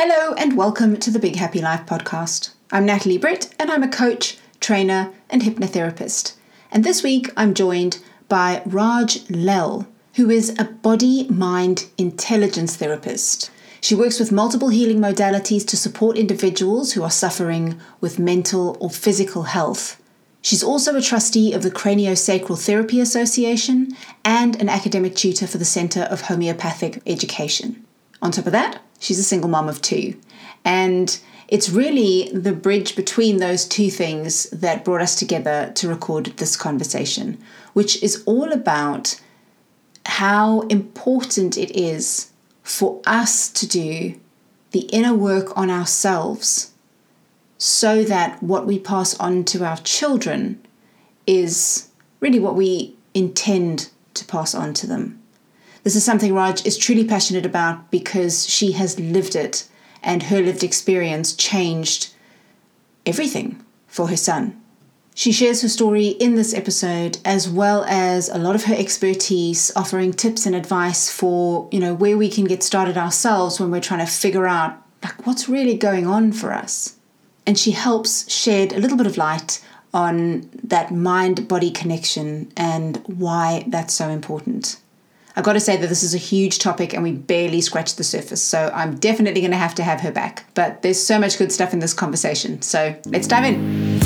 Hello and welcome to the Big Happy Life podcast. I'm Natalie Britt and I'm a coach, trainer and hypnotherapist. And this week I'm joined by Raj Lell, who is a body-mind intelligence therapist. She works with multiple healing modalities to support individuals who are suffering with mental or physical health. She's also a trustee of the Craniosacral Therapy Association and an academic tutor for the Center of Homeopathic Education. On top of that, she's a single mom of two. And it's really the bridge between those two things that brought us together to record this conversation, which is all about how important it is for us to do the inner work on ourselves so that what we pass on to our children is really what we intend to pass on to them. This is something Raj is truly passionate about because she has lived it, and her lived experience changed everything for her son. She shares her story in this episode, as well as a lot of her expertise, offering tips and advice for, where we can get started ourselves when we're trying to figure out what's really going on for us. And she helps shed a little bit of light on that mind-body connection and why that's so important. I've got to say that this is a huge topic and we barely scratched the surface, so I'm definitely going to have her back. But there's so much good stuff in this conversation, so let's dive in.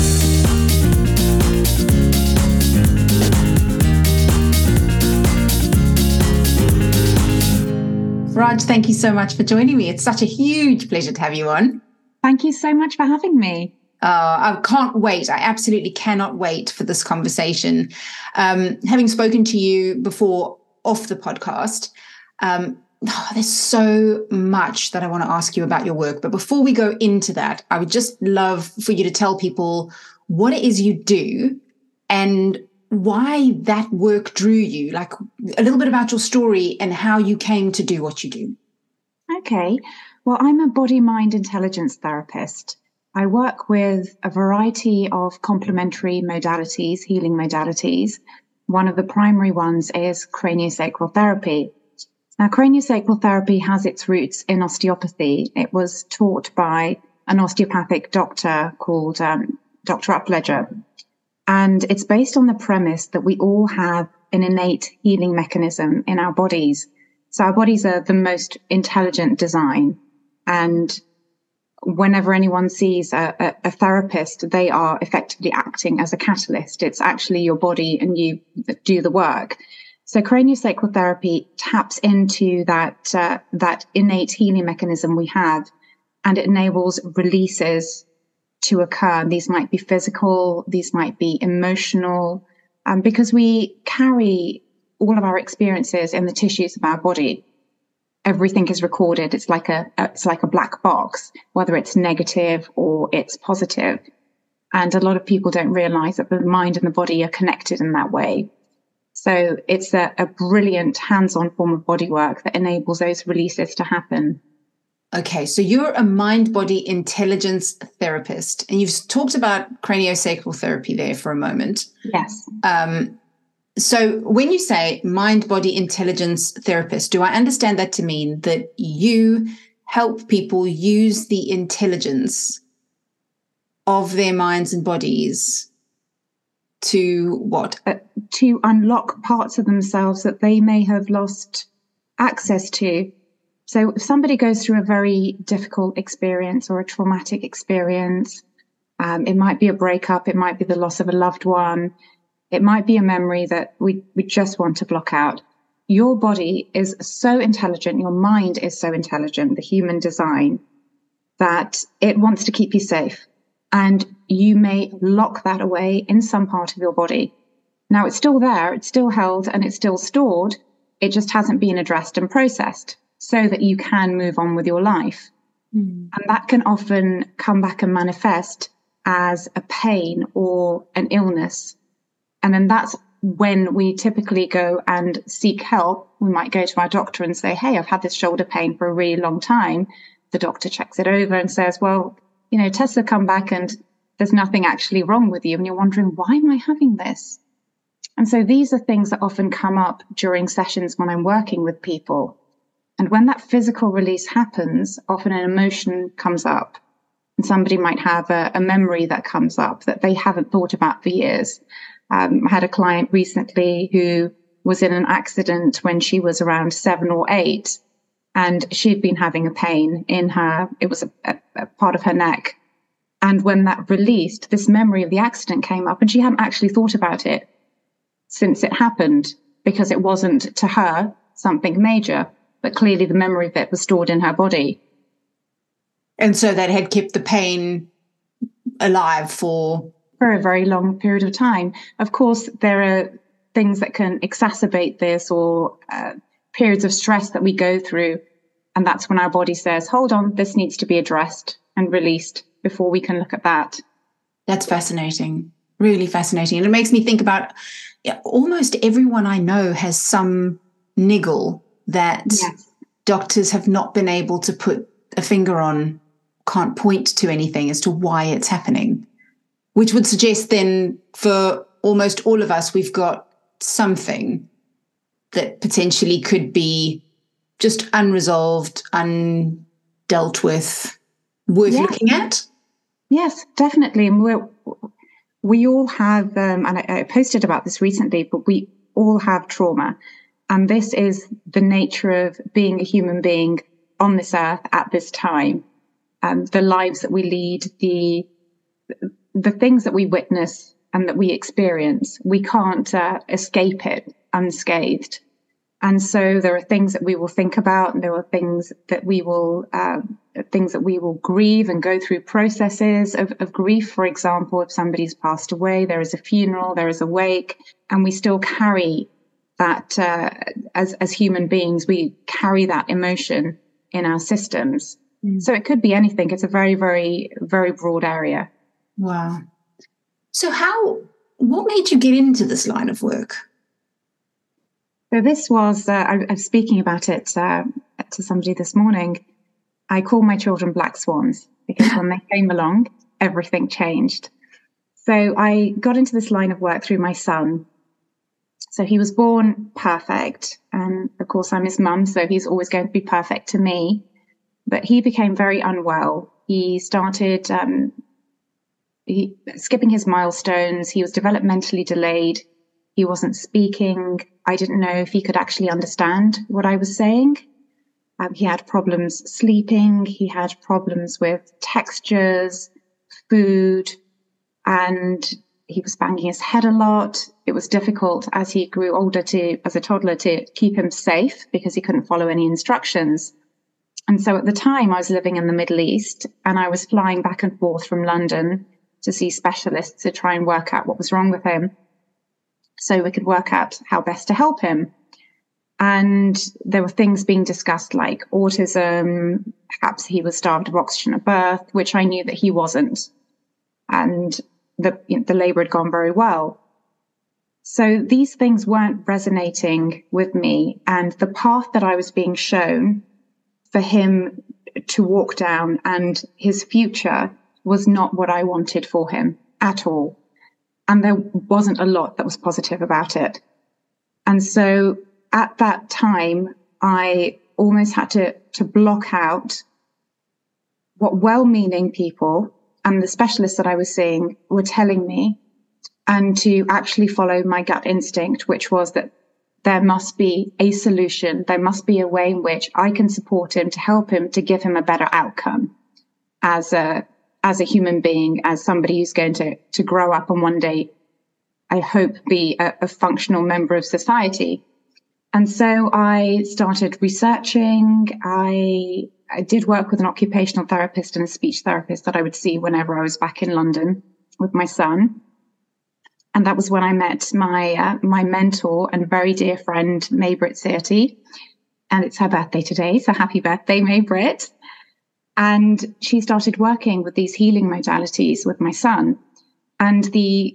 Raj, thank you so much for joining me. It's such a huge pleasure to have you on. Thank you so much for having me. I can't wait. I absolutely cannot wait for this conversation. Having spoken to you before off the podcast, there's so much that I want to ask you about your work. But before we go into that, I would just love for you to tell people what it is you do and why that work drew you, like a little bit about your story and how you came to do what you do. Okay. Well, I'm a body-mind intelligence therapist. I work with a variety of complementary modalities, healing modalities. One of the primary ones is craniosacral therapy. Now, craniosacral therapy has its roots in osteopathy. It was taught by an osteopathic doctor called Dr. Upledger. And it's based on the premise that we all have an innate healing mechanism in our bodies. So our bodies are the most intelligent design. And whenever anyone sees a therapist, they are effectively acting as a catalyst. It's actually your body and you that do the work. So craniosacral therapy taps into that innate healing mechanism we have, and it enables releases to occur. These might be physical, these might be emotional, because we carry all of our experiences in the tissues of our body. Everything is recorded. It's like a black box, whether it's negative or it's positive. And a lot of people don't realize that the mind and the body are connected in that way. So it's a brilliant hands-on form of body work that enables those releases to happen. Okay, so you're a mind-body intelligence therapist, and you've talked about craniosacral therapy there for a moment. Yes. So when you say mind-body intelligence therapist, do I understand that to mean that you help people use the intelligence of their minds and bodies to what? To unlock parts of themselves that they may have lost access to. So if somebody goes through a very difficult experience or a traumatic experience, it might be a breakup, it might be the loss of a loved one, it might be a memory that we just want to block out. Your body is so intelligent, your mind is so intelligent, the human design, that it wants to keep you safe. And you may lock that away in some part of your body. Now, it's still there, it's still held, and it's still stored. It just hasn't been addressed and processed so that you can move on with your life. And that can often come back and manifest as a pain or an illness. And then that's when we typically go and seek help. We might go to our doctor and say, hey, I've had this shoulder pain for a really long time. The doctor checks it over and says, well, tests have come back and there's nothing actually wrong with you. And you're wondering, why am I having this? And so these are things that often come up during sessions when I'm working with people. And when that physical release happens, often an emotion comes up. And somebody might have a memory that comes up that they haven't thought about for years. I had a client recently who was in an accident when she was around 7 or 8, and she'd been having a pain in her, it was a part of her neck. And when that released, this memory of the accident came up, and she hadn't actually thought about it since it happened, because it wasn't to her something major, but clearly the memory of it was stored in her body. And so that had kept the pain alive for a very long period of time. Of course, there are things that can exacerbate this, or periods of stress that we go through. And that's when our body says, hold on, this needs to be addressed and released before we can look at that. That's fascinating, really fascinating. And it makes me think about almost everyone I know has some niggle that doctors have not been able to put a finger on, can't point to anything as to why it's happening, which would suggest then for almost all of us, we've got something that potentially could be just unresolved, undealt with, worth looking at. Yes, definitely. And we all have, and I posted about this recently, but we all have trauma. And this is the nature of being a human being on this earth at this time. The lives that we lead, the things that we witness and that we experience, we can't escape it unscathed. And so there are things that we will think about, and there are things that we will grieve and go through processes of grief. For example, if somebody's passed away, there is a funeral, there is a wake, and we still carry that as human beings. We carry that emotion in our systems. So it could be anything. It's a very, very, very broad area. Wow. So what made you get into this line of work? So this was, I was speaking about it to somebody this morning. I call my children black swans, because when they came along, everything changed. So I got into this line of work through my son. So he was born perfect. And of course, I'm his mum, so he's always going to be perfect to me. But he became very unwell. He started skipping his milestones. He was developmentally delayed. He wasn't speaking. I didn't know if he could actually understand what I was saying. He had problems sleeping. He had problems with textures, food, and he was banging his head a lot. It was difficult as he grew older as a toddler, to keep him safe, because he couldn't follow any instructions. And so at the time I was living in the Middle East, and I was flying back and forth from London to see specialists to try and work out what was wrong with him, so we could work out how best to help him. And there were things being discussed like autism, perhaps he was starved of oxygen at birth, which I knew that he wasn't. And the labor had gone very well. So these things weren't resonating with me. And the path that I was being shown for him to walk down and his future was not what I wanted for him at all. And there wasn't a lot that was positive about it. And so at that time, I almost had to block out what well-meaning people and the specialists that I was seeing were telling me, and to actually follow my gut instinct, which was that there must be a solution. There must be a way in which I can support him, to help him, to give him a better outcome as a human being, as somebody who's going to grow up and one day, I hope, be a functional member of society. And so I started researching. I did work with an occupational therapist and a speech therapist that I would see whenever I was back in London with my son. And that was when I met my mentor and very dear friend, Maybrit Searty. And it's her birthday today, so happy birthday, Maybrit. And she started working with these healing modalities with my son. And the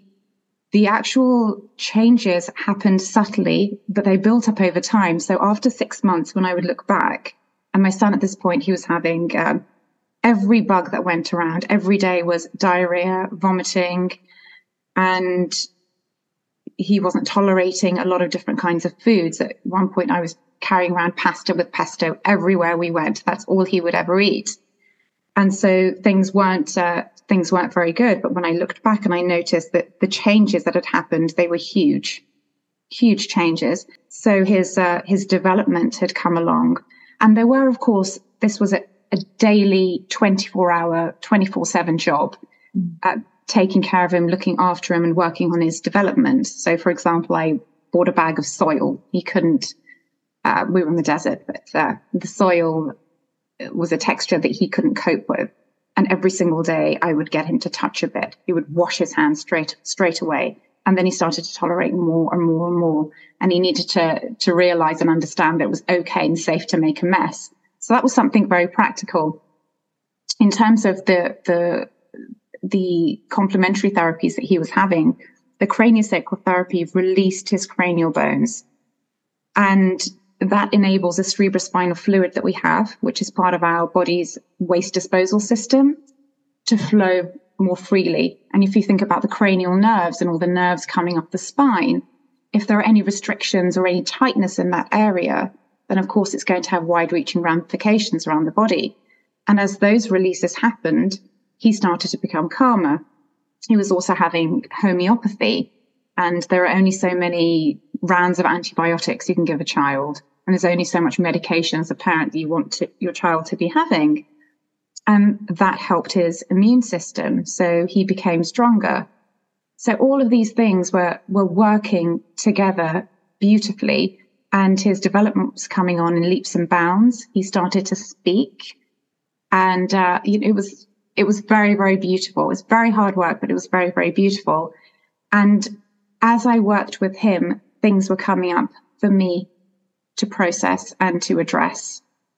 actual changes happened subtly, but they built up over time. So after 6 months, when I would look back, and my son at this point, he was having every bug that went around. Every day was diarrhea, vomiting, and he wasn't tolerating a lot of different kinds of foods. At one point, I was carrying around pasta with pesto everywhere we went. That's all he would ever eat. And so things weren't very good. But when I looked back and I noticed that the changes that had happened, they were huge changes. So his development had come along. And there were, of course, this was a daily 24-hour, 24/7 job, taking care of him, looking after him and working on his development. So, for example, I bought a bag of soil. He couldn't, we were in the desert, but the soil was a texture that he couldn't cope with. And every single day I would get him to touch a bit. He would wash his hands straight away. And then he started to tolerate more and more and more. And he needed to realize and understand that it was okay and safe to make a mess. So that was something very practical. In terms of the complementary therapies that he was having, the craniosacral therapy released his cranial bones. And that enables a cerebrospinal fluid that we have, which is part of our body's waste disposal system, to flow more freely. And if you think about the cranial nerves and all the nerves coming up the spine, if there are any restrictions or any tightness in that area, then of course it's going to have wide-reaching ramifications around the body. And as those releases happened, he started to become calmer. He was also having homeopathy, and there are only so many rounds of antibiotics you can give a child, and there's only so much medication as a parent that you want your child to be having. And that helped his immune system, so he became stronger. So all of these things were working together beautifully, and his development was coming on in leaps and bounds. He started to speak, and it was very, very beautiful. It was very hard work, but it was very, very beautiful. And as I worked with him, things were coming up for me to process and to address.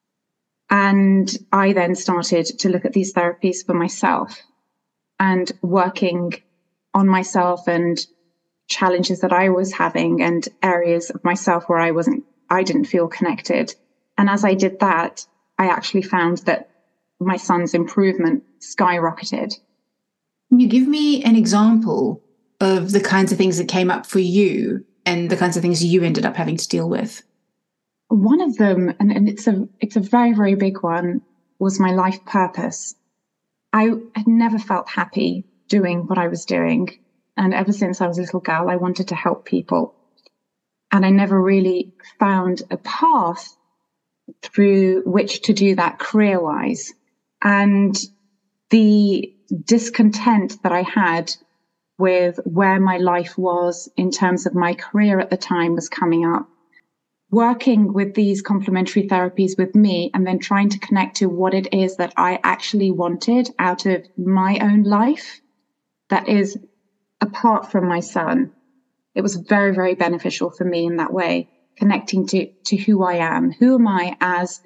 And I then started to look at these therapies for myself and working on myself and challenges that I was having and areas of myself where I didn't feel connected. And as I did that, I actually found that my son's improvement skyrocketed. Can you give me an example of the kinds of things that came up for you and the kinds of things you ended up having to deal with? One of them, and it's a very, very big one, was my life purpose. I had never felt happy doing what I was doing. And ever since I was a little girl, I wanted to help people. And I never really found a path through which to do that career-wise. And the discontent that I had with where my life was in terms of my career at the time was coming up. Working with these complementary therapies with me and then trying to connect to what it is that I actually wanted out of my own life that is apart from my son. It was very, very beneficial for me in that way, connecting to who I am. Who am I as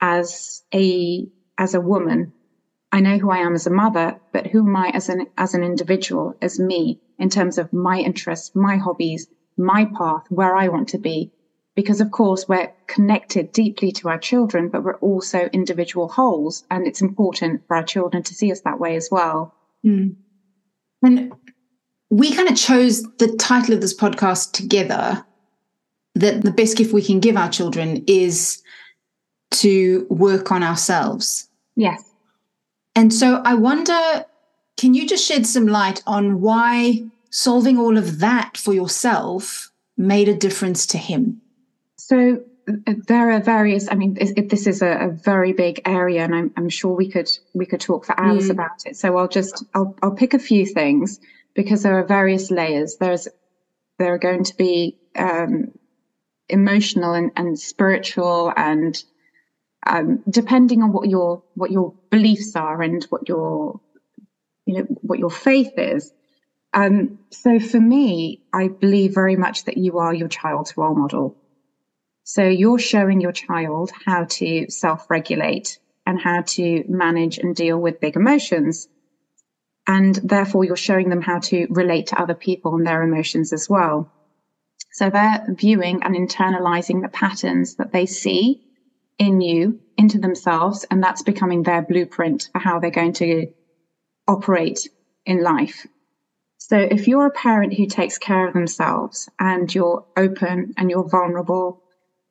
a woman? I know who I am as a mother, but who am I as an individual, as me, in terms of my interests, my hobbies, my path, where I want to be. Because, of course, we're connected deeply to our children, but we're also individual wholes. And it's important for our children to see us that way as well. Mm. And we kind of chose the title of this podcast together, that the best gift we can give our children is to work on ourselves. Yes. And so I wonder, can you just shed some light on why solving all of that for yourself made a difference to him? So there are various, this is a very big area, and I'm sure we could talk for hours about it. So I'll pick a few things because there are various layers. There are going to be emotional and spiritual, and depending on what your beliefs are and what your faith is. So for me, I believe very much that you are your child's role model. So you're showing your child how to self-regulate and how to manage and deal with big emotions. And therefore, you're showing them how to relate to other people and their emotions as well. So they're viewing and internalizing the patterns that they see in you into themselves, and that's becoming their blueprint for how they're going to operate in life. So if you're a parent who takes care of themselves and you're open and you're vulnerable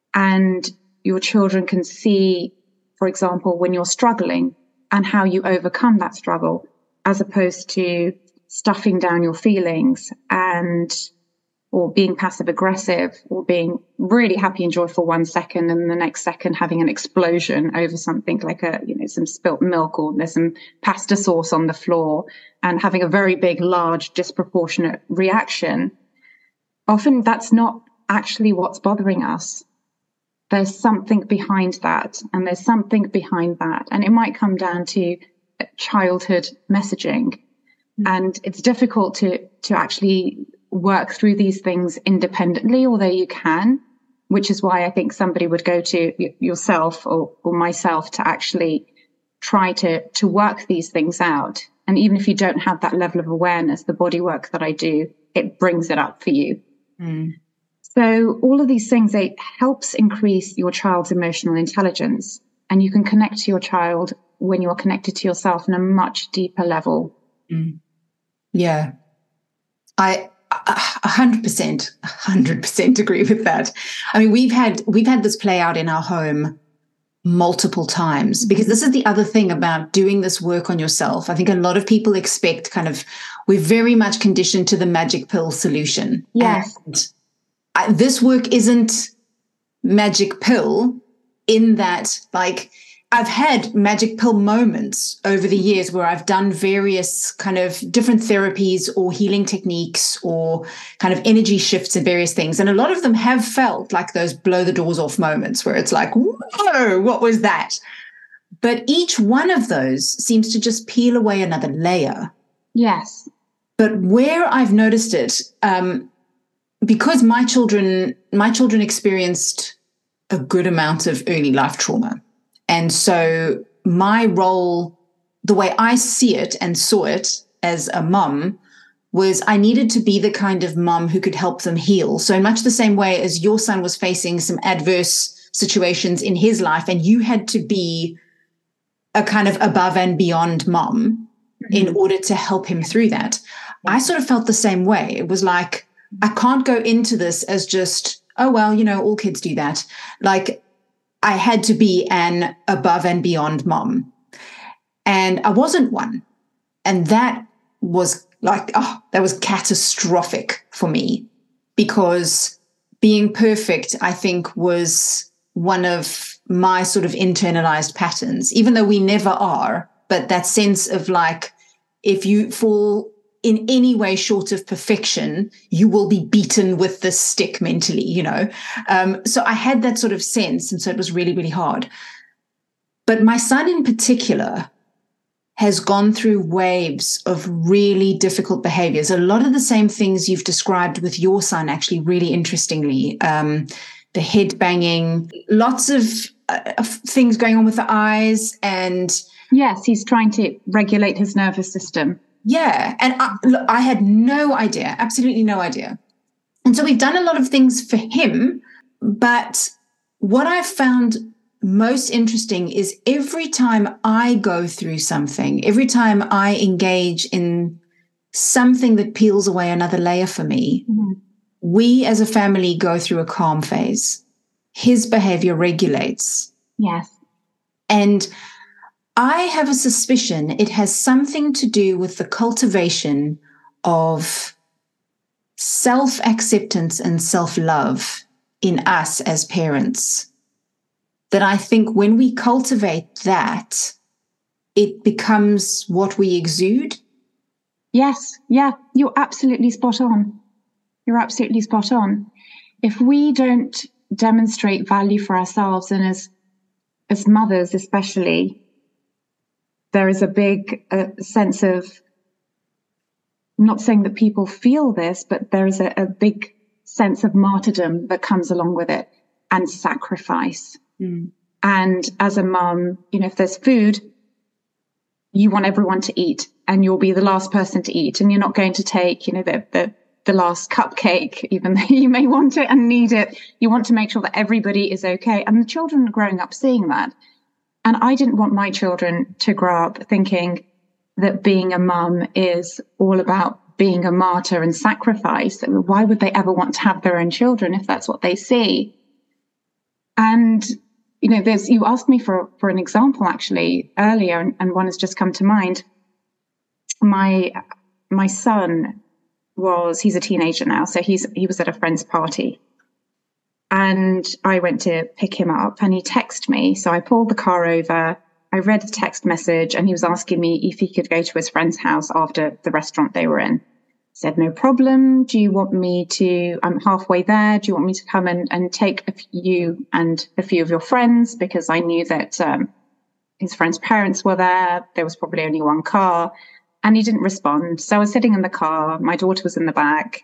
And your children can see, for example, when you're struggling and how you overcome that struggle, as opposed to stuffing down your feelings or being passive aggressive, or being really happy and joyful 1 second and the next second having an explosion over something like some spilt milk, or there's some pasta sauce on the floor, and having a very big, large, disproportionate reaction. Often that's not actually what's bothering us. There's something behind that, and there's something behind that. And it might come down to childhood messaging. Mm-hmm. And it's difficult to actually work through these things independently, although you can, which is why I think somebody would go to yourself or myself to actually try to work these things out. And even if you don't have that level of awareness, the body work that I do, it brings it up for you. Mm. So all of these things, it helps increase your child's emotional intelligence, and you can connect to your child when you're connected to yourself on a much deeper level. Mm. Yeah. I 100% agree with that. I mean, we've had this play out in our home multiple times, because this is the other thing about doing this work on yourself. I think a lot of people expect we're very much conditioned to the magic pill solution. Yes. And this work isn't magic pill in that, I've had magic pill moments over the years where I've done various kind of different therapies or healing techniques or kind of energy shifts and various things. And a lot of them have felt like those blow the doors off moments where it's like, whoa, what was that? But each one of those seems to just peel away another layer. Yes. But where I've noticed it, because my children experienced a good amount of early life trauma. And so my role, the way I see it and saw it as a mum, was I needed to be the kind of mum who could help them heal. So in much the same way as your son was facing some adverse situations in his life, and you had to be a kind of above and beyond mum in order to help him through that. I sort of felt the same way. It was like, I can't go into this as just, oh, well, all kids do that. I had to be an above and beyond mom. And I wasn't one. And that was that was catastrophic for me, because being perfect, I think, was one of my sort of internalized patterns, even though we never are. But that sense of if you fall in any way short of perfection, you will be beaten with this stick mentally, So I had that sort of sense. And so it was really, really hard. But my son in particular has gone through waves of really difficult behaviors. A lot of the same things you've described with your son, actually, really interestingly. The head banging, lots of things going on with the eyes. And yes, he's trying to regulate his nervous system. Yeah. And I had no idea, absolutely no idea. And so we've done a lot of things for him. But what I've found most interesting is every time I go through something, every time I engage in something that peels away another layer for me, we as a family go through a calm phase. His behavior regulates. Yes. And I have a suspicion it has something to do with the cultivation of self-acceptance and self-love in us as parents. That I think when we cultivate that, it becomes what we exude. Yes. Yeah. You're absolutely spot on. You're absolutely spot on. If we don't demonstrate value for ourselves, and as mothers especially, there is a big sense of, I'm not saying that people feel this, but there is a big sense of martyrdom that comes along with it, and sacrifice. And as a mum, if there's food, you want everyone to eat, and you'll be the last person to eat, and you're not going to take, the last cupcake, even though you may want it and need it. You want to make sure that everybody is okay. And the children are growing up seeing that. And I didn't want my children to grow up thinking that being a mum is all about being a martyr and sacrifice. Why would they ever want to have their own children if that's what they see? And, you asked me for an example actually earlier, and one has just come to mind. My son he's a teenager now, so he was at a friend's party. And I went to pick him up and he texted me. So I pulled the car over, I read the text message, and he was asking me if he could go to his friend's house after the restaurant they were in. Said, no problem. Do you want me to, I'm halfway there. Do you want me to come and take you and a few of your friends? Because I knew that his friend's parents were there. There was probably only one car, and he didn't respond. So I was sitting in the car. My daughter was in the back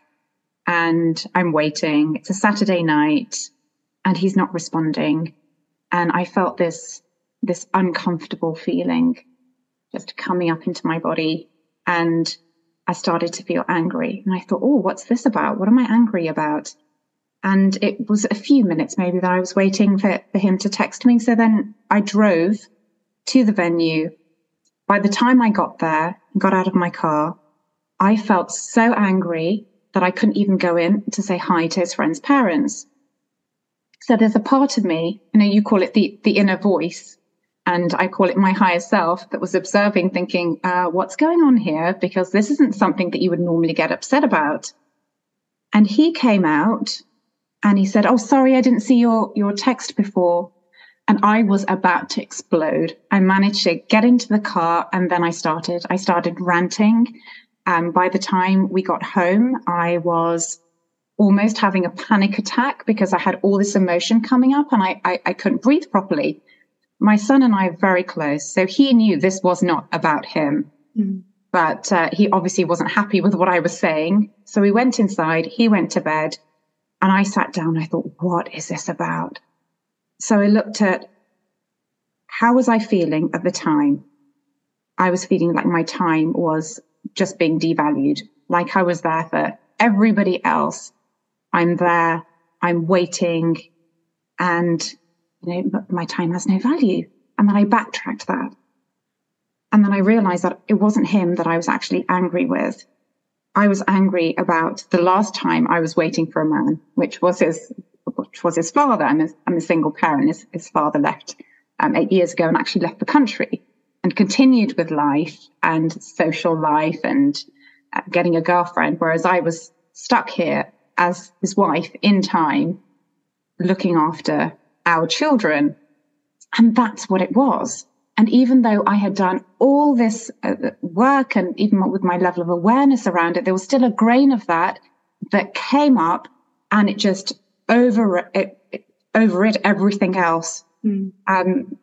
and I'm waiting. It's a Saturday night and he's not responding. And I felt this uncomfortable feeling just coming up into my body. And I started to feel angry, and I thought, oh, what's this about? What am I angry about? And it was a few minutes maybe that I was waiting for him to text me. So then I drove to the venue. By the time I got there and got out of my car, I felt so angry that I couldn't even go in to say hi to his friend's parents. So there's a part of me, you call it the inner voice, and I call it my higher self, that was observing, thinking, what's going on here? Because this isn't something that you would normally get upset about. And he came out and he said, oh, sorry, I didn't see your text before. And I was about to explode. I managed to get into the car, and then I started ranting. By the time we got home, I was almost having a panic attack because I had all this emotion coming up, and I couldn't breathe properly. My son and I are very close, so he knew this was not about him. But he obviously wasn't happy with what I was saying. So we went inside, he went to bed, and I sat down. I thought, what is this about? So I looked at, how was I feeling at the time? I was feeling like my time was just being devalued, like I was there for everybody else. I'm there, I'm waiting, and but my time has no value. And then I backtracked that. And then I realized that it wasn't him that I was actually angry with. I was angry about the last time I was waiting for a man, which was his father. I'm a single parent. His father left 8 years ago and actually left the country and continued with life and social life and getting a girlfriend, whereas I was stuck here as his wife in time, looking after our children. And that's what it was. And even though I had done all this work, and even with my level of awareness around it, there was still a grain of that came up, and it just overrid everything else. And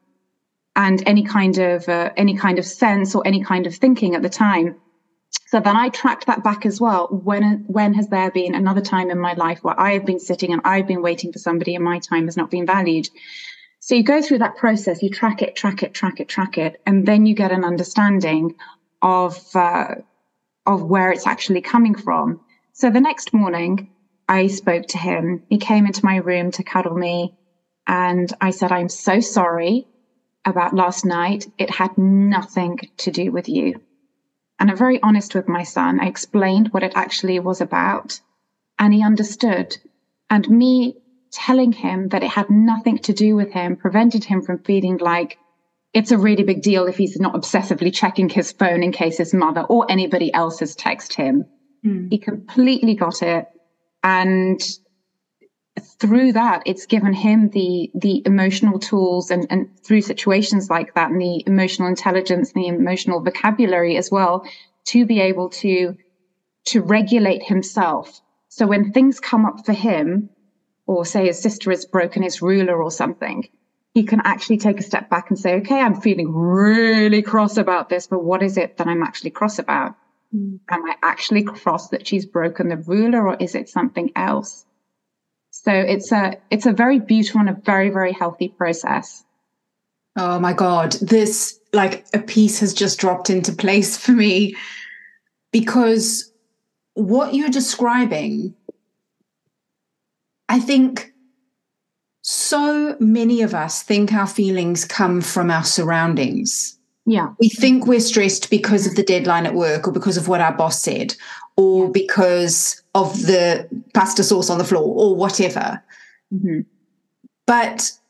any kind of sense or any kind of thinking at the time. So then I tracked that back as well. When has there been another time in my life where I have been sitting and I've been waiting for somebody and my time has not been valued? So you go through that process, you track it, and then you get an understanding of where it's actually coming from. So the next morning, I spoke to him. He came into my room to cuddle me, and I said, I'm so sorry about last night. It had nothing to do with you. And I'm very honest with my son. I explained what it actually was about, and he understood. And me telling him that it had nothing to do with him prevented him from feeling like it's a really big deal if he's not obsessively checking his phone in case his mother or anybody else has texted him. He completely got it. And through that, it's given him the emotional tools and through situations like that, and the emotional intelligence and the emotional vocabulary as well, to be able to regulate himself. So when things come up for him, or say his sister has broken his ruler or something, he can actually take a step back and say, okay, I'm feeling really cross about this, but what is it that I'm actually cross about? Am I actually cross that she's broken the ruler, or is it something else? So it's a very beautiful and a very, very healthy process. Oh my God, this, like, a piece has just dropped into place for me, because what you're describing, I think so many of us think our feelings come from our surroundings. Yeah. We think we're stressed because of the deadline at work, or because of what our boss said, or because of the pasta sauce on the floor, or whatever. But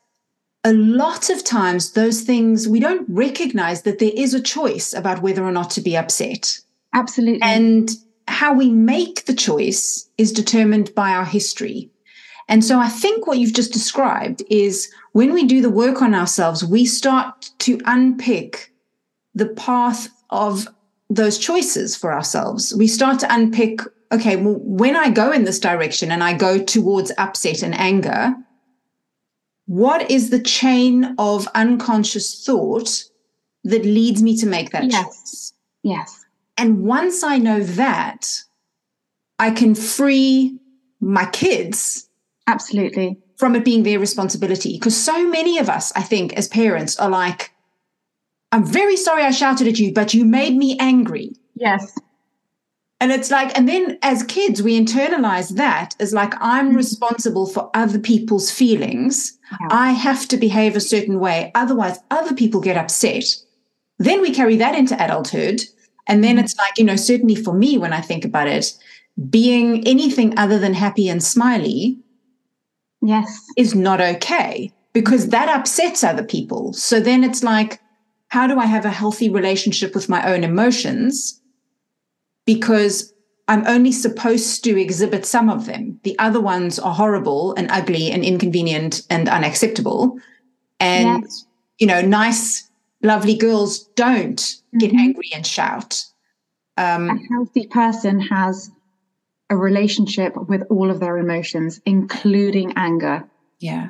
a lot of times those things, we don't recognize that there is a choice about whether or not to be upset. Absolutely. And how we make the choice is determined by our history. And so I think what you've just described is when we do the work on ourselves, we start to unpick the path of those choices for ourselves. We start to unpick, okay, well, when I go in this direction and I go towards upset and anger, what is the chain of unconscious thought that leads me to make that choice? Yes. And once I know that, I can free my kids. Absolutely. From it being their responsibility. Because so many of us, I think, as parents are like, I'm very sorry I shouted at you, but you made me angry. Yes. And it's like, and then as kids, we internalize that as like, I'm responsible for other people's feelings. Yeah. I have to behave a certain way. Otherwise, other people get upset. Then we carry that into adulthood. And then it's like, certainly for me, when I think about it, being anything other than happy and smiley is not okay, because that upsets other people. So then it's like, how do I have a healthy relationship with my own emotions? Because I'm only supposed to exhibit some of them. The other ones are horrible and ugly and inconvenient and unacceptable. And, nice, lovely girls don't get angry and shout. A healthy person has a relationship with all of their emotions, including anger. Yeah.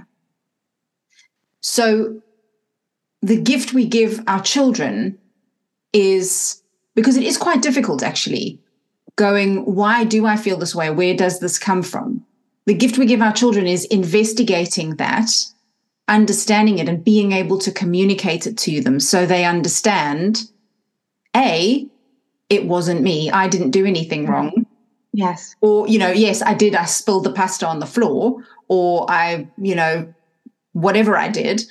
So the gift we give our children is, because it is quite difficult actually, going, why do I feel this way? Where does this come from? The gift we give our children is investigating that, understanding it, and being able to communicate it to them so they understand, A, it wasn't me. I didn't do anything wrong. Yes. Or, yes, I did. I spilled the pasta on the floor, or I, whatever I did.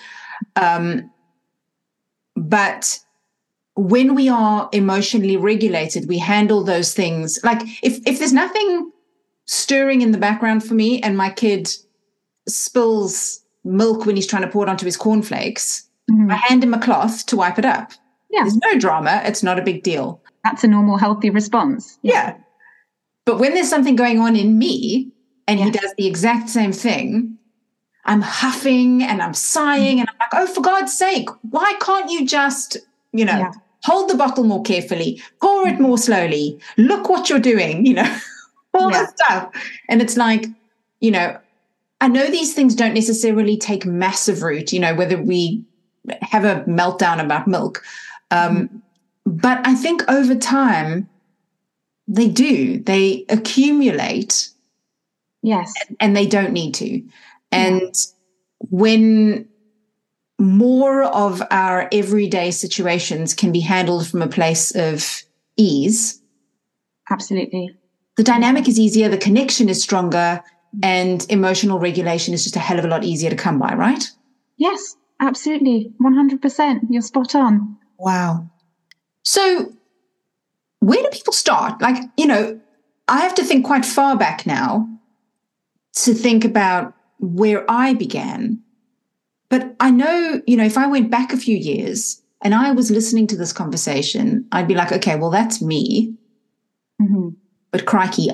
But when we are emotionally regulated, we handle those things. Like if there's nothing stirring in the background for me and my kid spills milk when he's trying to pour it onto his cornflakes, I hand him a cloth to wipe it up. Yeah. There's no drama. It's not a big deal. That's a normal, healthy response. Yeah. But when there's something going on in me and he does the exact same thing, I'm huffing and I'm sighing and I'm like, oh, for God's sake, why can't you just, hold the bottle more carefully, pour it more slowly, look what you're doing, all that stuff. And it's like, I know these things don't necessarily take massive root, whether we have a meltdown about milk. But I think over time, they do. They accumulate. Yes. And they don't need to. And when more of our everyday situations can be handled from a place of ease. Absolutely. The dynamic is easier, the connection is stronger, and emotional regulation is just a hell of a lot easier to come by, right? Yes, absolutely. 100%. You're spot on. Wow. So where do people start? Like, I have to think quite far back now to think about where I began. But I know, if I went back a few years and I was listening to this conversation, I'd be like, okay, well, that's me. But crikey,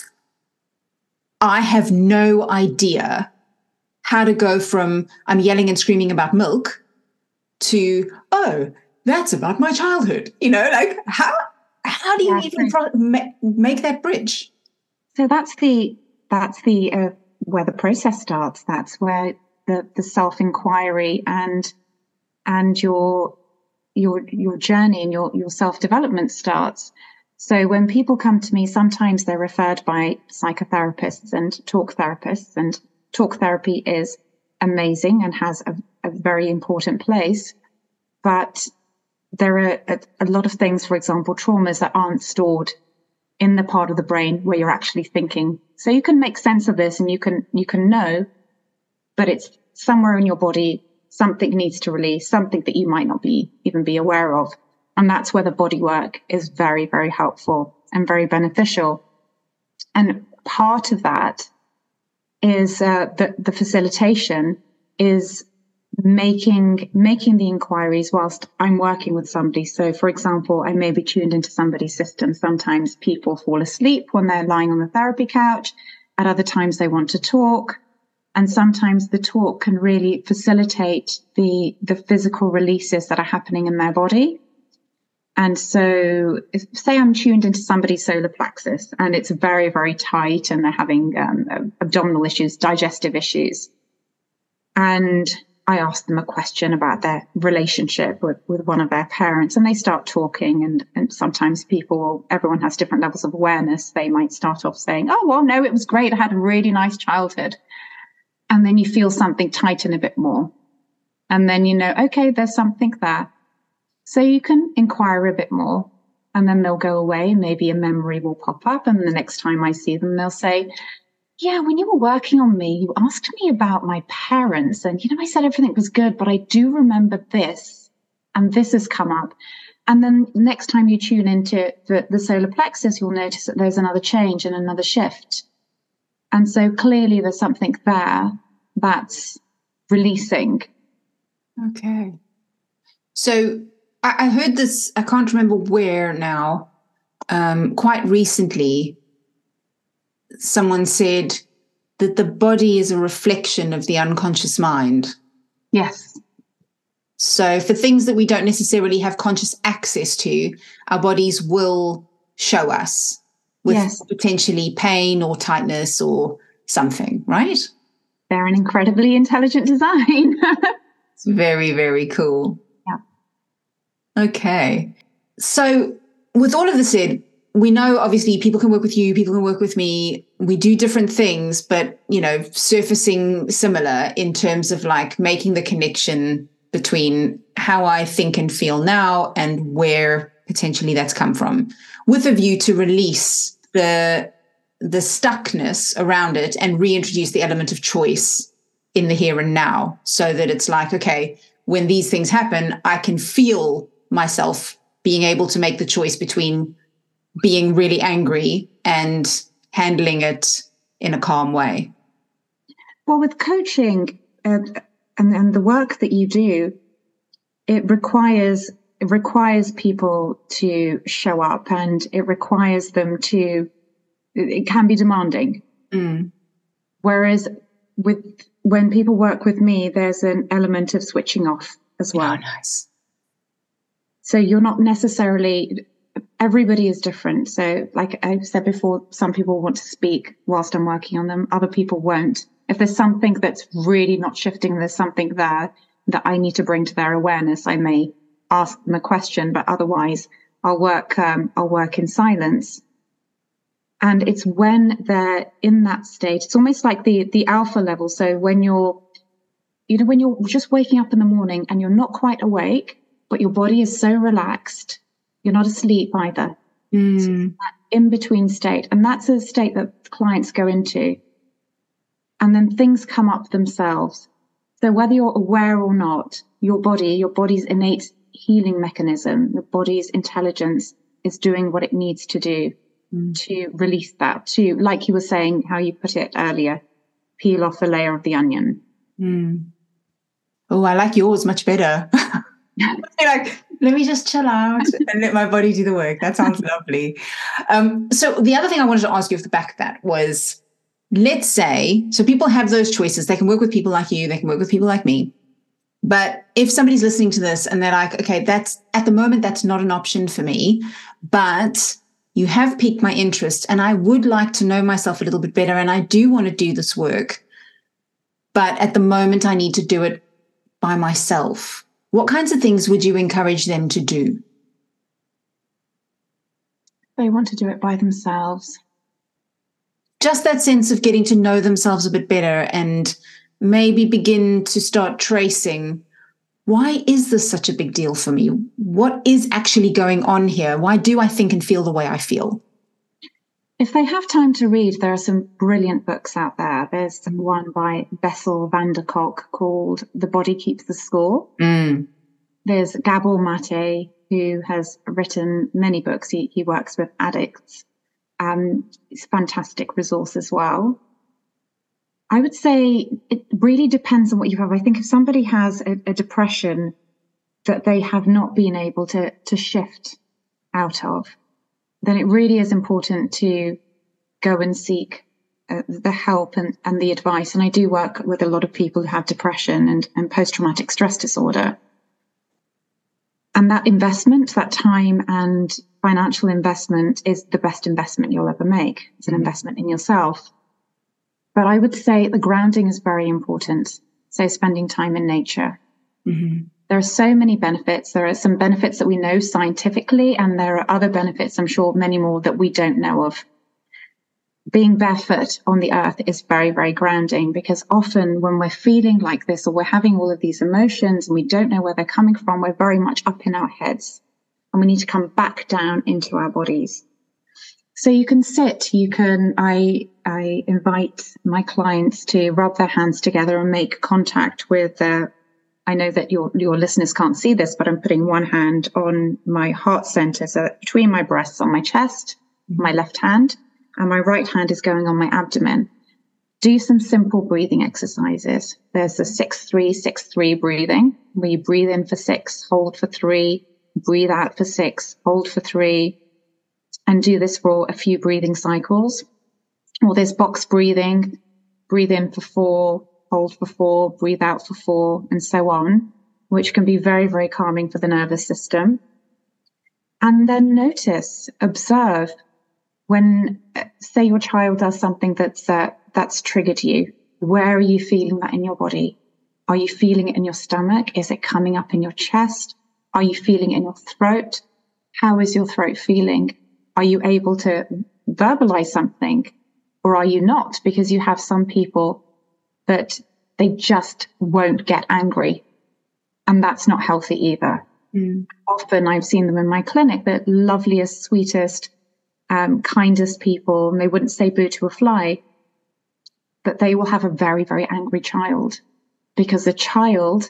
I have no idea how to go from I'm yelling and screaming about milk to, oh, that's about my childhood. Like how do you even make that bridge? So that's where the process starts. That's where the self-inquiry and your journey and your self-development starts. So when people come to me, sometimes they're referred by psychotherapists and talk therapists, and talk therapy is amazing and has a very important place. But there are a lot of things, for example, traumas that aren't stored in the part of the brain where you're actually thinking. So you can make sense of this and you can know, but it's somewhere in your body, something needs to release, something that you might not even be aware of. And that's where the body work is very, very helpful and very beneficial. And part of that is the facilitation is making the inquiries whilst I'm working with somebody. So, for example, I may be tuned into somebody's system. Sometimes people fall asleep when they're lying on the therapy couch. At other times, they want to talk. And sometimes the talk can really facilitate the physical releases that are happening in their body. And so, say I'm tuned into somebody's solar plexus and it's very, very tight and they're having abdominal issues, digestive issues. And I ask them a question about their relationship with one of their parents, and they start talking. And sometimes everyone has different levels of awareness. They might start off saying, oh, well, no, it was great. I had a really nice childhood. And then you feel something tighten a bit more. And then you know, okay, there's something there. So you can inquire a bit more, and then they'll go away and maybe a memory will pop up. And the next time I see them, they'll say, yeah, when you were working on me, you asked me about my parents. And, I said everything was good, but I do remember this. And this has come up. And then next time you tune into the solar plexus, you'll notice that there's another change and another shift. And so clearly there's something there that's releasing. Okay. So I heard this, I can't remember where now, quite recently, someone said that the body is a reflection of the unconscious mind. Yes. So for things that we don't necessarily have conscious access to, our bodies will show us with potentially pain or tightness or something, right? They're an incredibly intelligent design. It's very, very cool. Yeah. Okay. So with all of this said, we know obviously people can work with you, people can work with me. We do different things, but, surfacing similar in terms of like making the connection between how I think and feel now and where potentially that's come from, with a view to release the stuckness around it and reintroduce the element of choice in the here and now, so that it's like, okay, when these things happen, I can feel myself being able to make the choice between being really angry and handling it in a calm way. Well, with coaching and the work that you do, it requires people to show up, and it requires them to. It can be demanding. Whereas when people work with me, there's an element of switching off as well. Oh, nice. So you're not necessarily. Everybody is different. So like I said before, some people want to speak whilst I'm working on them. Other people won't. If there's something that's really not shifting, there's something there that I need to bring to their awareness, I may ask them a question, but otherwise I'll work in silence. And it's when they're in that state, it's almost like the alpha level. So when you're just waking up in the morning and you're not quite awake, but your body is so relaxed, you're not asleep either. So that in-between state. And that's a state that clients go into. And then things come up themselves. So whether you're aware or not, your body's innate healing mechanism, your body's intelligence is doing what it needs to do to release that, to, like you were saying, how you put it earlier, peel off a layer of the onion. Oh, I like yours much better. Like, let me just chill out and let my body do the work. That sounds lovely. So the other thing I wanted to ask you off the back of that was, let's say, so people have those choices. They can work with people like you. They can work with people like me. But if somebody's listening to this and they're like, okay, that's at the moment, that's not an option for me, but you have piqued my interest and I would like to know myself a little bit better. And I do want to do this work, but at the moment I need to do it by myself. What kinds of things would you encourage them to do? They want to do it by themselves. Just that sense of getting to know themselves a bit better and maybe begin to start tracing, why is this such a big deal for me? What is actually going on here? Why do I think and feel the way I feel? If they have time to read, there are some brilliant books out there. There's one by Bessel van der Kolk called The Body Keeps the Score. There's Gabor Mate, who has written many books. He works with addicts. It's a fantastic resource as well. I would say it really depends on what you have. I think if somebody has a depression that they have not been able to shift out of, then it really is important to go and seek the help and the advice. And I do work with a lot of people who have depression and post-traumatic stress disorder. And that investment, that time and financial investment, is the best investment you'll ever make. It's an investment in yourself. But I would say the grounding is very important. So spending time in nature. Mm-hmm. There are so many benefits. There are some benefits that we know scientifically, and there are other benefits, I'm sure, many more that we don't know of. Being barefoot on the earth is very, very grounding, because often when we're feeling like this or we're having all of these emotions and we don't know where they're coming from, we're very much up in our heads and we need to come back down into our bodies. So you can sit, I invite my clients to rub their hands together and make contact with I know that your listeners can't see this, but I'm putting one hand on my heart center, so between my breasts on my chest, my left hand, and my right hand is going on my abdomen. Do some simple breathing exercises. There's the 6-3-6-3 breathing, where you breathe in for 6, hold for 3, breathe out for 6, hold for 3, and do this for a few breathing cycles. Or there's box breathing, breathe in for 4, hold for 4, breathe out for 4, and so on, which can be very, very calming for the nervous system. And then notice, observe, when, say, your child does something that's triggered you, where are you feeling that in your body? Are you feeling it in your stomach? Is it coming up in your chest? Are you feeling it in your throat? How is your throat feeling? Are you able to verbalize something, or are you not? Because you have some people that they just won't get angry, and that's not healthy either. Often I've seen them in my clinic, the loveliest, sweetest, kindest people, and they wouldn't say boo to a fly, but they will have a very, very angry child, because the child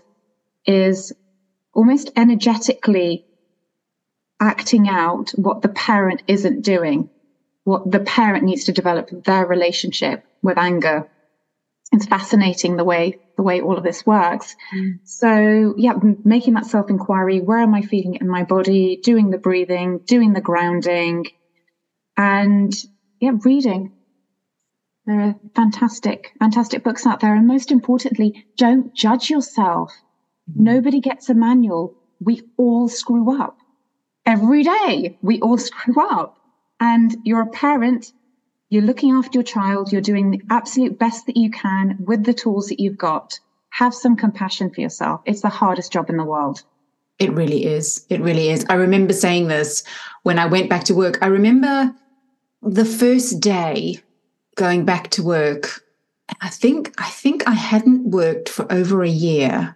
is almost energetically acting out what the parent isn't doing, what the parent needs to develop their relationship with anger. It's fascinating the way all of this works. So yeah, making that self-inquiry, where am I feeling it in my body, doing the breathing, doing the grounding, and yeah, reading. There are fantastic books out there. And most importantly, don't judge yourself. Nobody gets a manual. We all screw up. Every day, we all screw up. And you're a parent, you're looking after your child, you're doing the absolute best that you can with the tools that you've got. Have some compassion for yourself. It's the hardest job in the world. It really is. It really is. I remember saying this when I went back to work. I remember the first day going back to work. I think I hadn't worked for over a year.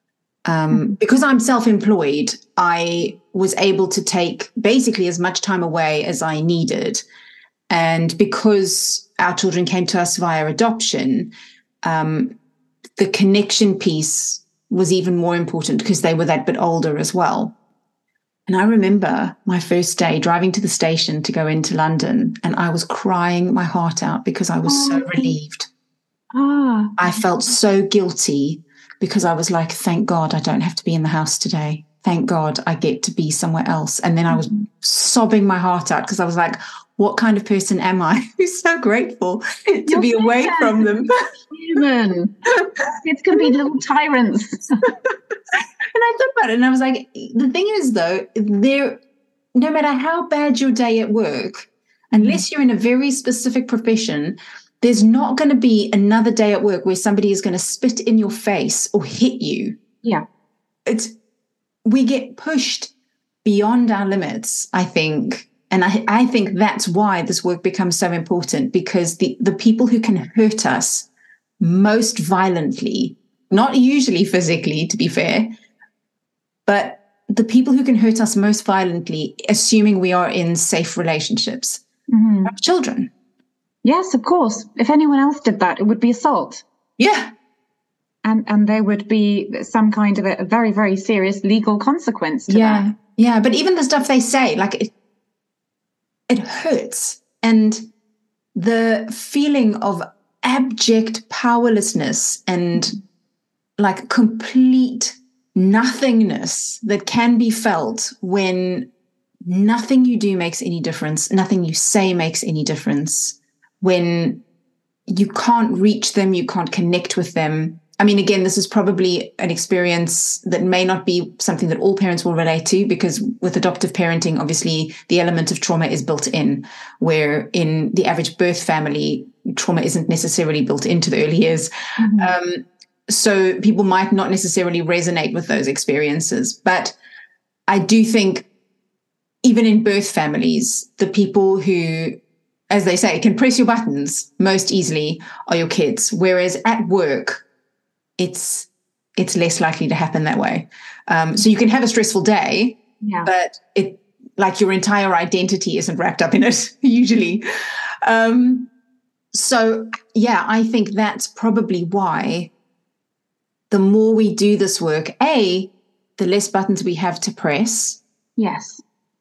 Because I'm self-employed, I was able to take basically as much time away as I needed. And because our children came to us via adoption, the connection piece was even more important because they were that bit older as well. And I remember my first day driving to the station to go into London, and I was crying my heart out because I was so relieved. I felt so guilty because I was like, thank God I don't have to be in the house today. Thank God I get to be somewhere else. And then I was sobbing my heart out because I was like, what kind of person am I who's so grateful to be away from them? Human. Kids can be little tyrants. And I thought about it and I was like, the thing is, though, no matter how bad your day at work, unless you're in a very specific profession, there's not going to be another day at work where somebody is going to spit in your face or hit you. Yeah. We get pushed beyond our limits, I think. And I think that's why this work becomes so important, because the people who can hurt us most violently, not usually physically, to be fair, but the people who can hurt us most violently, assuming we are in safe relationships, are children. Yes, of course. If anyone else did that, it would be assault. Yeah. And there would be some kind of a very, very serious legal consequence to that. Yeah, but even the stuff they say, like it hurts. And the feeling of abject powerlessness and like complete nothingness that can be felt when nothing you do makes any difference, nothing you say makes any difference, when you can't reach them, you can't connect with them. I mean, again, this is probably an experience that may not be something that all parents will relate to, because with adoptive parenting, obviously the element of trauma is built in, where in the average birth family, trauma isn't necessarily built into the early years. Mm-hmm. So people might not necessarily resonate with those experiences. But I do think even in birth families, the people who, as they say, can press your buttons most easily are your kids. Whereas at work, it's less likely to happen that way. So you can have a stressful day, but it, like, your entire identity isn't wrapped up in it usually. So yeah, I think that's probably why the more we do this work, A, the less buttons we have to press. Yes.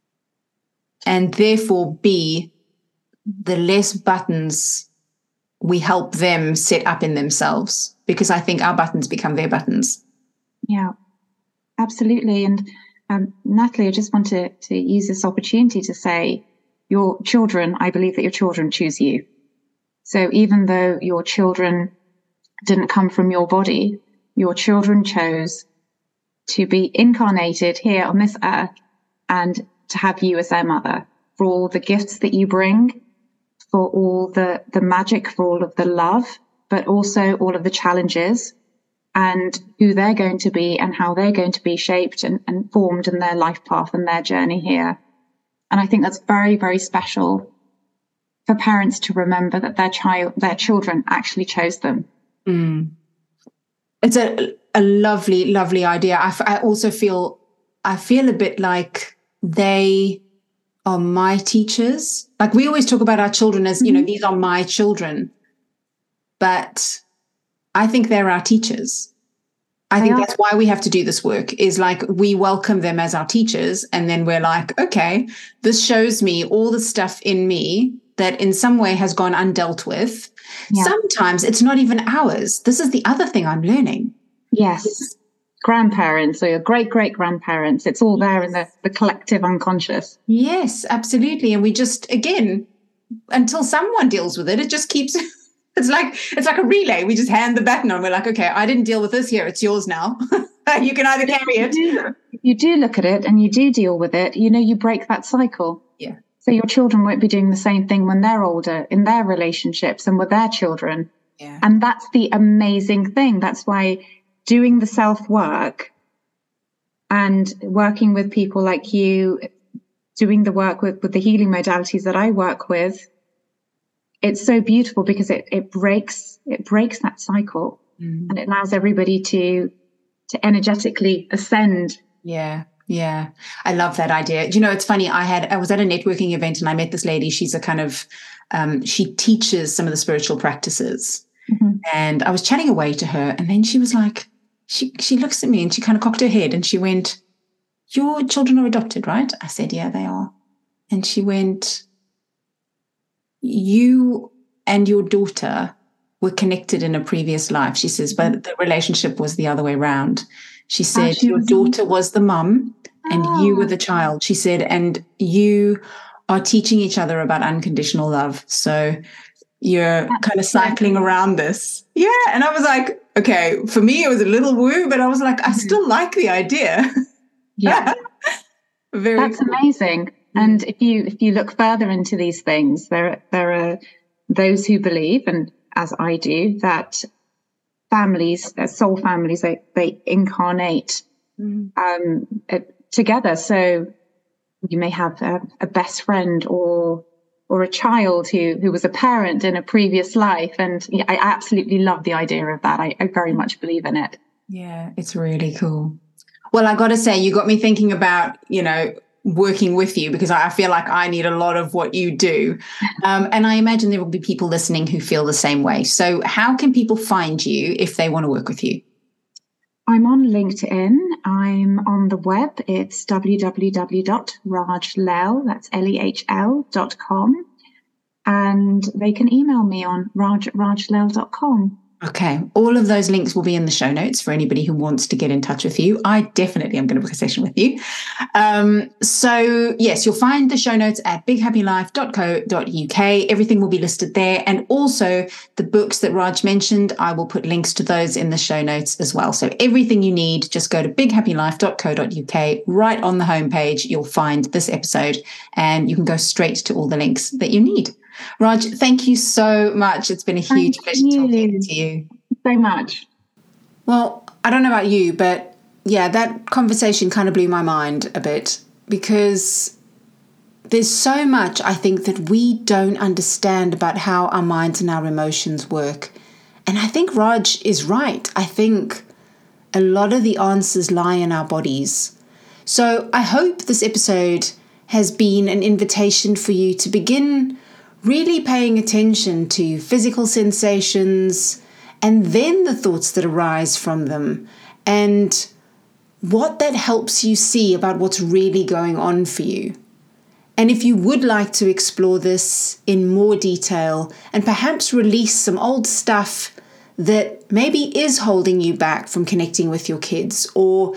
And therefore, B, the less buttons we help them set up in themselves, because I think our buttons become their buttons. Yeah, absolutely. And Natalie, I just want to use this opportunity to say, your children, I believe that your children choose you. So even though your children didn't come from your body, your children chose to be incarnated here on this earth and to have you as their mother, for all the gifts that you bring, for all the magic, for all of the love, but also all of the challenges, and who they're going to be and how they're going to be shaped and formed in their life path and their journey here. And I think that's very, very special for parents to remember that their children actually chose them. Mm. It's a lovely, lovely idea. I also feel a bit like they are my teachers. Like, we always talk about our children as, you know, these are my children, but I think they're our teachers. I think that's why we have to do this work, is like, we welcome them as our teachers. And then we're like, okay, this shows me all the stuff in me that in some way has gone undealt with. Yeah. Sometimes it's not even ours. This is the other thing I'm learning. Yes. Grandparents or your great-great-grandparents. It's all there in the collective unconscious. Yes, absolutely. And we just, again, until someone deals with it, it just keeps, it's like a relay. We just hand the baton on. We're like, okay, I didn't deal with this here. It's yours now. You can either carry it. If you do look at it and you do deal with it, you know, you break that cycle. Yeah. So your children won't be doing the same thing when they're older in their relationships and with their children. Yeah. And that's the amazing thing. That's why doing the self-work and working with people like you, doing the work with the healing modalities that I work with, it's so beautiful because it breaks that cycle, and it allows everybody to energetically ascend. Yeah. Yeah. I love that idea. You know, it's funny. I was at a networking event and I met this lady. She's a kind of, she teaches some of the spiritual practices. Mm-hmm. And I was chatting away to her, and then she was like, she looks at me and she kind of cocked her head and she went, "Your children are adopted, right?" I said, "Yeah, they are." And she went, "You and your daughter were connected in a previous life," she says, "but the relationship was the other way around." She said, "Your daughter was the mum and you were the child." She said, "And you are teaching each other about unconditional love. So you're kind of cycling around this." Yeah. And I was like, okay, for me, it was a little woo, but I was like, I still like the idea. Yeah. That's cool. Amazing. And if you look further into these things, there are those who believe, and as I do, that families, soul families, they incarnate together. So you may have a best friend or a child who was a parent in a previous life. And I absolutely love the idea of that. I very much believe in it. Yeah, it's really cool. Well, I got to say, you got me thinking about, you know, working with you, because I feel like I need a lot of what you do. And I imagine there will be people listening who feel the same way. So how can people find you if they want to work with you? I'm on LinkedIn. I'm on the web. It's www.rajlel, that's lehl.com. and they can email me on raj@rajlell.com. Okay, all of those links will be in the show notes for anybody who wants to get in touch with you. I definitely am going to book a session with you. So yes, you'll find the show notes at bighappylife.co.uk. Everything will be listed there. And also the books that Raj mentioned, I will put links to those in the show notes as well. So everything you need, just go to bighappylife.co.uk. Right on the homepage, you'll find this episode and you can go straight to all the links that you need. Raj, thank you so much. It's been a huge pleasure talking to you. So much. Well, I don't know about you, but yeah, that conversation kind of blew my mind a bit because there's so much I think that we don't understand about how our minds and our emotions work. And I think Raj is right. I think a lot of the answers lie in our bodies. So I hope this episode has been an invitation for you to begin really paying attention to physical sensations and then the thoughts that arise from them and what that helps you see about what's really going on for you. And if you would like to explore this in more detail and perhaps release some old stuff that maybe is holding you back from connecting with your kids or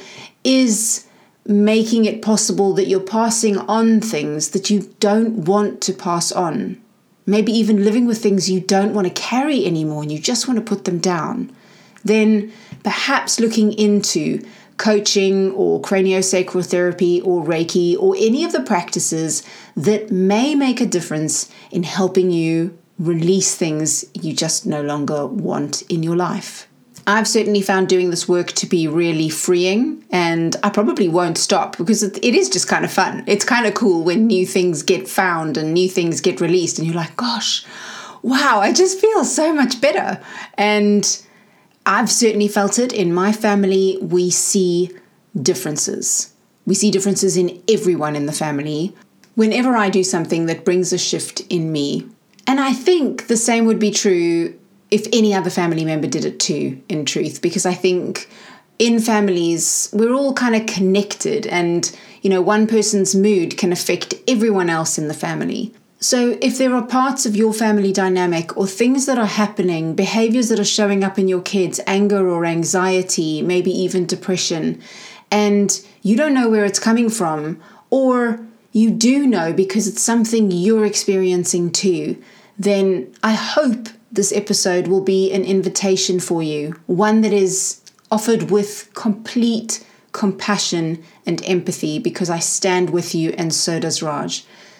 is making it possible that you're passing on things that you don't want to pass on, maybe even living with things you don't want to carry anymore and you just want to put them down, then perhaps looking into coaching or craniosacral therapy or Reiki or any of the practices that may make a difference in helping you release things you just no longer want in your life. I've certainly found doing this work to be really freeing, and I probably won't stop because it is just kind of fun. It's kind of cool when new things get found and new things get released and you're like, gosh, wow, I just feel so much better. And I've certainly felt it. In my family, we see differences. We see differences in everyone in the family whenever I do something that brings a shift in me. And I think the same would be true if any other family member did it too, in truth, because I think in families, we're all kind of connected and, one person's mood can affect everyone else in the family. So if there are parts of your family dynamic or things that are happening, behaviors that are showing up in your kids, anger or anxiety, maybe even depression, and you don't know where it's coming from, or you do know because it's something you're experiencing too, then I hope this episode will be an invitation for you, one that is offered with complete compassion and empathy because I stand with you and so does Raj.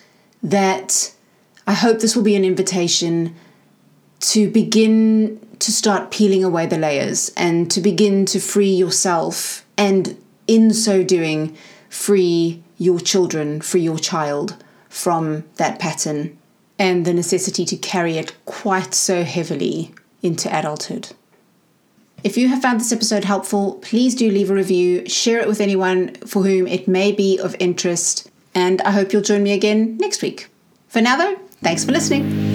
That I hope this will be an invitation to begin to start peeling away the layers and to begin to free yourself and in so doing free your children, free your child from that pattern and the necessity to carry it quite so heavily into adulthood. If you have found this episode helpful, please do leave a review, share it with anyone for whom it may be of interest, and I hope you'll join me again next week. For now though, thanks for listening.